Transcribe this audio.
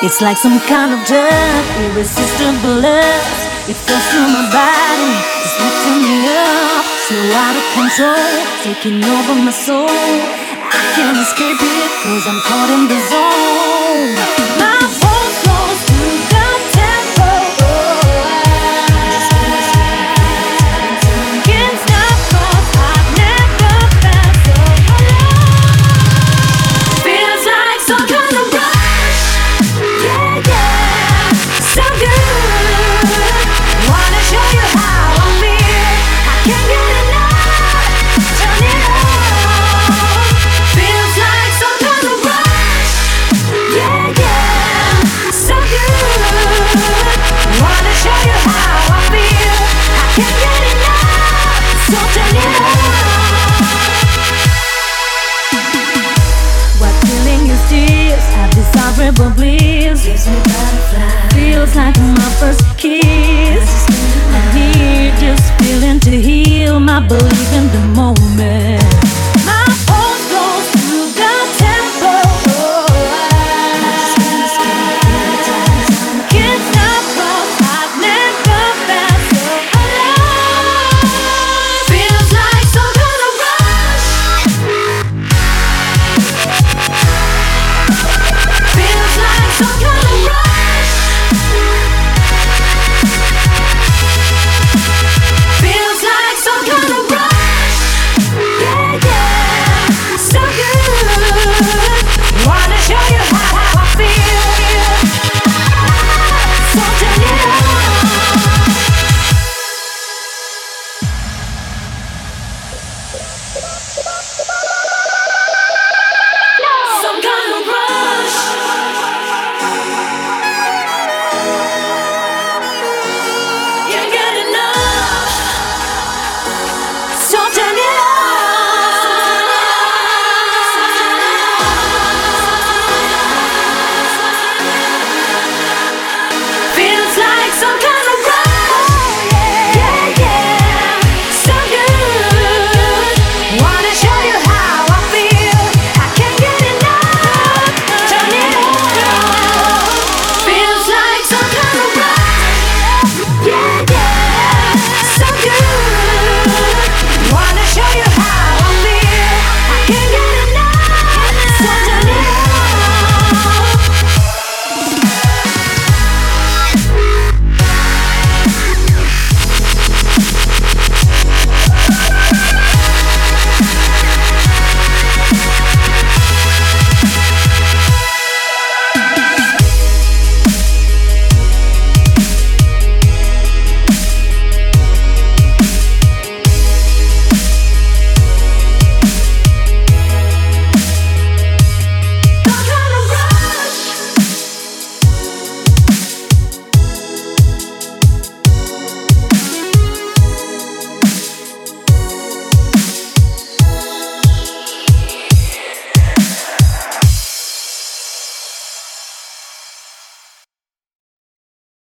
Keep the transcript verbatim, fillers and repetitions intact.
It's like some kind of drug, irresistible love. It flows through my body, it's lifting me up. So out of control, taking over my soul. I can't escape it, cause I'm caught in the zone. My pulse goes to the tempo. Can't stop, cause I've never felt so alone. Feels like some kind of rush. Yeah, yeah, so good. Wanna show you how I feel. I can't get enough. Turn it on. Feels like some kind of rush. Yeah, yeah, so good. Wanna show you how I feel. I can't get enough. So turn it on. What feeling is this? Have this horrible bliss. Gives me butterflies. Feels like my first kiss. I'm here just feeling to heal my belief in the moment.